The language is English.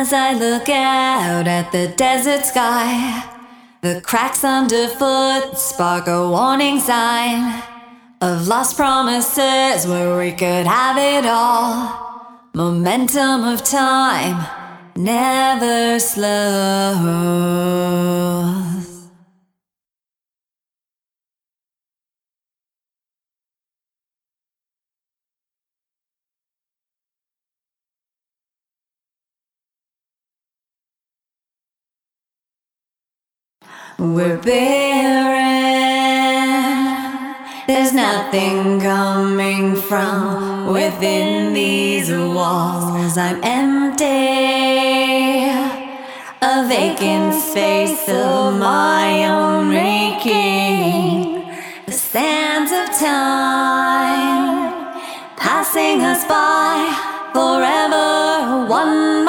As I look out at the desert sky, the cracks underfoot spark a warning sign of lost promises where we could have it all. Momentum of time never slows. We're barren. There's nothing coming from within these walls. I'm empty, a vacant space of my own making. The sands of time